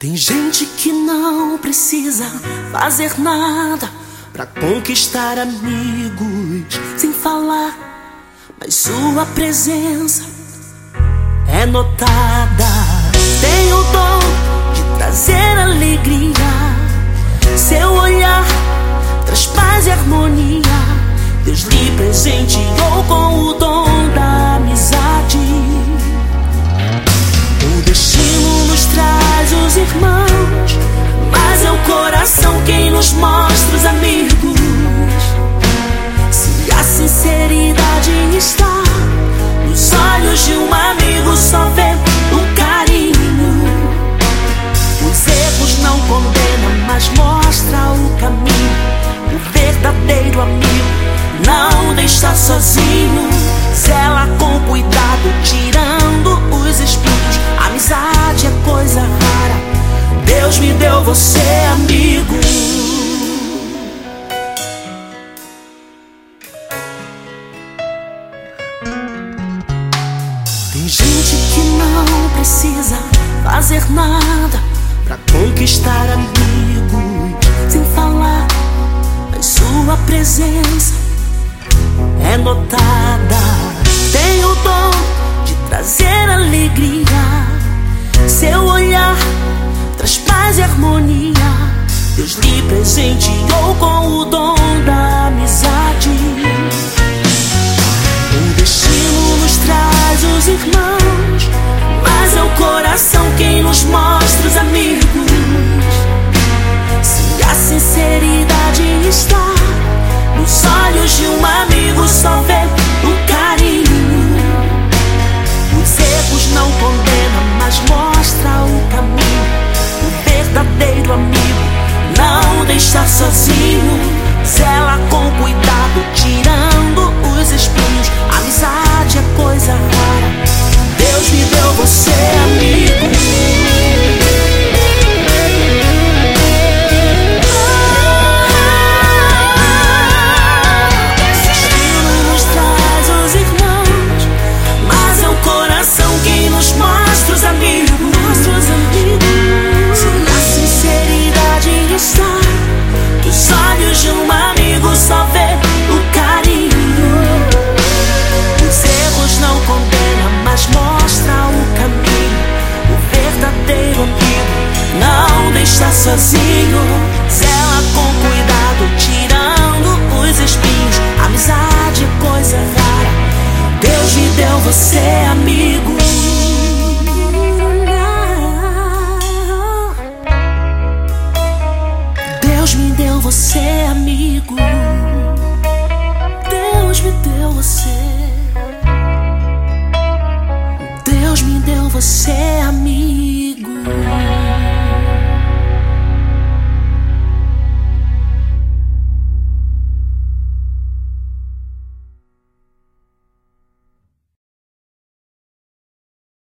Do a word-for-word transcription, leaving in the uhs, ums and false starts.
Tem gente que não precisa fazer nada pra conquistar amigos sem falar, mas sua presença é notada. Tem o dom de trazer alegria, seu olhar traz paz e harmonia. Deus lhe presenteou com o dom da amizade. O destino nos traz os irmãos, mas é o coração quem nos mostra os amigos. Se a sinceridade está nos olhos de um amigo, só vê o carinho. Os erros não condenam, mas mostra o caminho. O verdadeiro amigo não deixa sozinho, zela com cuidado, tirando os espinhos. Amizade é coisa rara, Deus me deu você, amigo. Tem gente que não precisa fazer nada pra conquistar amigos sem falar, mas sua presença é notada. Tem o dom de trazer alegria, seu olhar traz paz e harmonia. Deus lhe presenteou com o dom da amizade. O destino nos traz os irmãos, mas é o coração quem nos mostra os amigos. Se a sinceridade está nos olhos de um amigo, só vê o carinho. Os erros não condenam, mas mostra o caminho. O verdadeiro amigo não deixa sozinho, zela com cuidado, tirando os espinhos. Amizade é coisa rara, Deus me deu você, amigo. Sozinho, zela com cuidado, tirando os espinhos. Amizade é coisa rara, Deus me deu você, amigo. Deus me deu você, amigo. Deus me deu você. Deus me deu você, amigo.